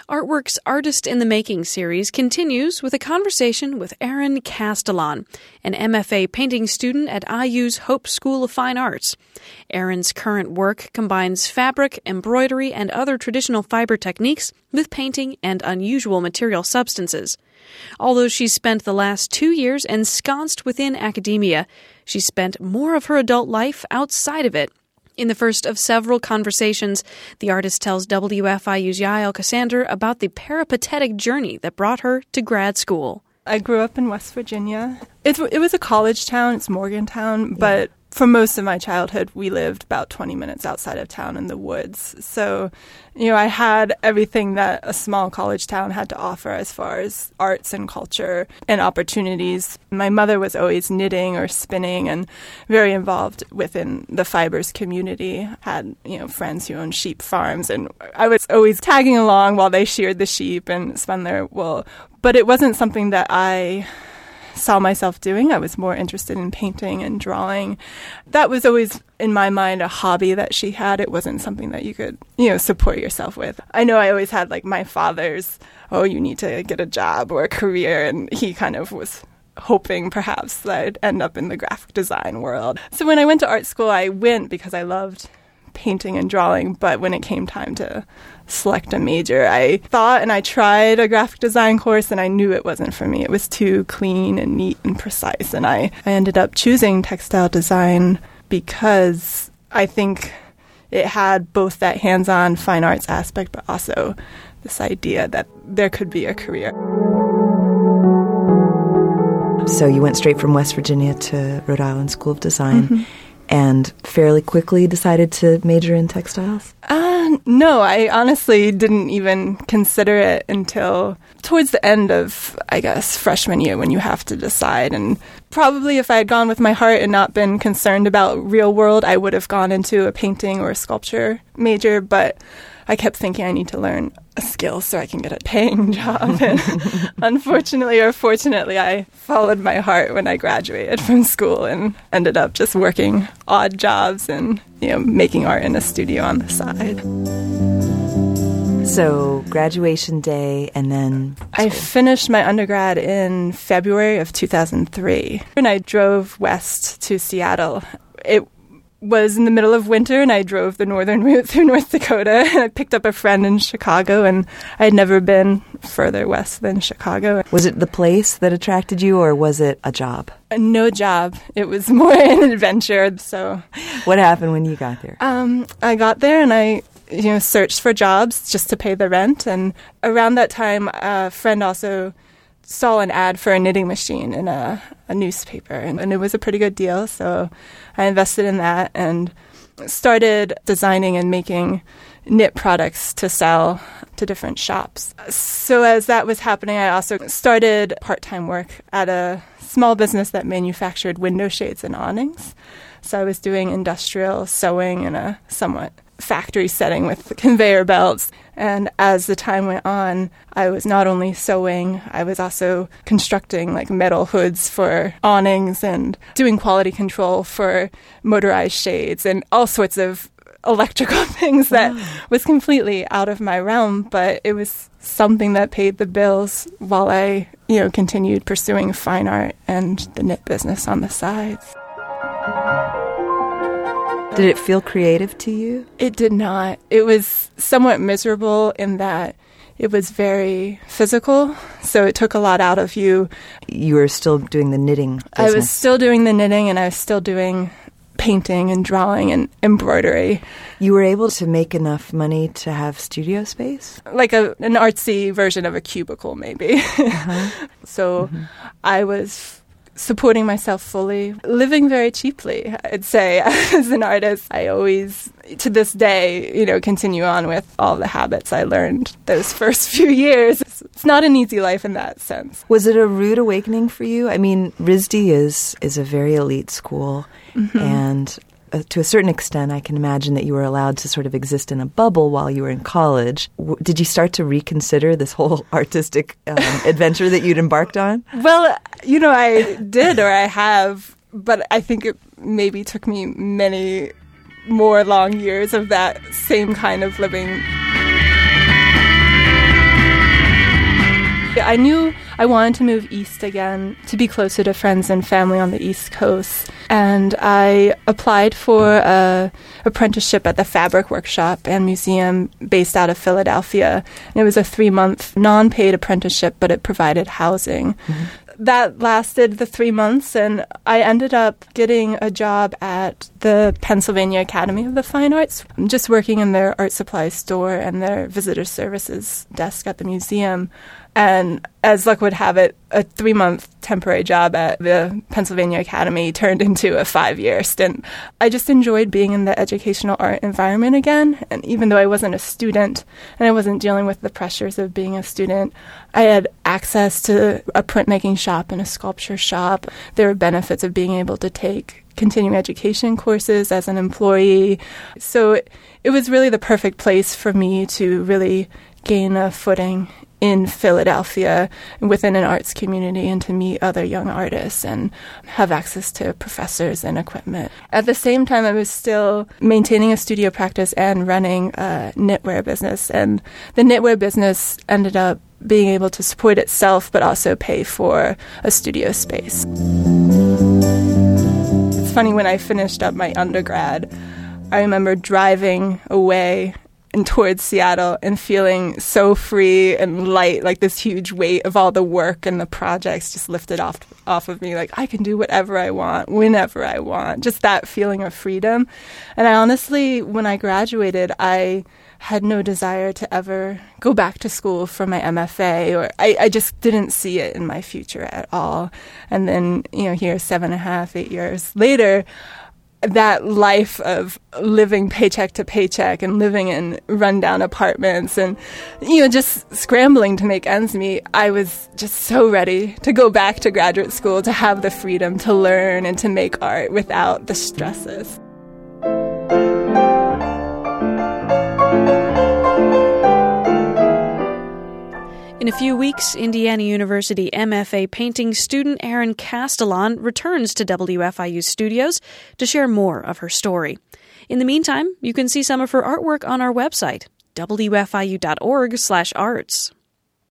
Artwork's Artist in the Making series continues with a conversation with Erin Castellan, an MFA painting student at IU's Hope School of Fine Arts. Erin's current work combines fabric, embroidery, and other traditional fiber techniques with painting and unusual material substances. Although she's spent the last 2 years ensconced within academia, she spent more of her adult life outside of it. In the first of several conversations, the artist tells WFIU's Yael Ksander about the peripatetic journey that brought her to grad school. I grew up in West Virginia. It was a college town. It's Morgantown, but for most of my childhood, we lived about 20 minutes outside of town in the woods. So, I had everything that a small college town had to offer as far as arts and culture and opportunities. My mother was always knitting or spinning and very involved within the fibers community. Had, friends who owned sheep farms, and I was always tagging along while they sheared the sheep and spun their wool. But it wasn't something that I saw myself doing. I was more interested in painting and drawing. That was always, in my mind, a hobby that she had. It wasn't something that you could, support yourself with. I know I always had, my father's, you need to get a job or a career, and he kind of was hoping perhaps that I'd end up in the graphic design world. So when I went to art school, I went because I loved painting and drawing, but when it came time to select a major, I thought and I tried a graphic design course, and I knew it wasn't for me. It was too clean and neat and precise, and I ended up choosing textile design because I think it had both that hands-on fine arts aspect, but also this idea that there could be a career. So you went straight from West Virginia to Rhode Island School of Design, and fairly quickly decided to major in textiles? No, I honestly didn't even consider it until towards the end of, freshman year when you have to decide. And probably if I had gone with my heart and not been concerned about real world, I would have gone into a painting or a sculpture major. But I kept thinking I need to learn a skill so I can get a paying job. And unfortunately or fortunately, I followed my heart when I graduated from school and ended up just working odd jobs and, making art in a studio on the side. So graduation day and then I finished my undergrad in February of 2003. And I drove west to Seattle. It was in the middle of winter, and I drove the northern route through North Dakota, and I picked up a friend in Chicago, and I had never been further west than Chicago. Was it the place that attracted you, or was it a job? No job. It was more an adventure. So, what happened when you got there? I got there, and I searched for jobs just to pay the rent, and around that time, a friend also saw an ad for a knitting machine in a newspaper, and it was a pretty good deal, so I invested in that and started designing and making knit products to sell to different shops. So as that was happening, I also started part-time work at a small business that manufactured window shades and awnings. So I was doing industrial sewing in a somewhat factory setting with conveyor belts. And as the time went on, I was not only sewing, I was also constructing metal hoods for awnings and doing quality control for motorized shades and all sorts of electrical things that was completely out of my realm, but it was something that paid the bills while I, continued pursuing fine art and the knit business on the sides. Did it feel creative to you? It did not. It was somewhat miserable in that it was very physical, so it took a lot out of you. You were still doing the knitting business. I was still doing the knitting, and I was still doing painting and drawing and embroidery. You were able to make enough money to have studio space? Like an artsy version of a cubicle, maybe. So I was supporting myself fully, living very cheaply, I'd say. As an artist, I always, to this day, continue on with all the habits I learned those first few years. It's not an easy life in that sense. Was it a rude awakening for you? I mean, RISD is a very elite school, and to a certain extent, I can imagine that you were allowed to sort of exist in a bubble while you were in college. Did you start to reconsider this whole artistic adventure that you'd embarked on? Well, I did, or I have, but I think it maybe took me many more long years of that same kind of living. I knew I wanted to move east again to be closer to friends and family on the East Coast. And I applied for an apprenticeship at the Fabric Workshop and Museum based out of Philadelphia. And it was a 3-month non-paid apprenticeship, but it provided housing. Mm-hmm. That lasted the 3 months, and I ended up getting a job at the Pennsylvania Academy of the Fine Arts, just working in their art supply store and their visitor services desk at the museum. And as luck would have it, a 3-month temporary job at the Pennsylvania Academy turned into a 5-year stint. I just enjoyed being in the educational art environment again. And even though I wasn't a student and I wasn't dealing with the pressures of being a student, I had access to a printmaking shop and a sculpture shop. There were benefits of being able to take continuing education courses as an employee. So it was really the perfect place for me to really gain a footing in Philadelphia within an arts community and to meet other young artists and have access to professors and equipment. At the same time, I was still maintaining a studio practice and running a knitwear business. And the knitwear business ended up being able to support itself but also pay for a studio space. It's funny, when I finished up my undergrad, I remember driving away and towards Seattle and feeling so free and light, like this huge weight of all the work and the projects just lifted off of me. Like, I can do whatever I want, whenever I want, just that feeling of freedom. And I honestly, when I graduated, I had no desire to ever go back to school for my MFA, or I just didn't see it in my future at all. And then, here 7.5, 8 years later, that life of living paycheck to paycheck and living in rundown apartments and, just scrambling to make ends meet, I was just so ready to go back to graduate school, to have the freedom to learn and to make art without the stresses. In a few weeks, Indiana University MFA painting student Erin Castellan returns to WFIU studios to share more of her story. In the meantime, you can see some of her artwork on our website, wfiu.org/arts.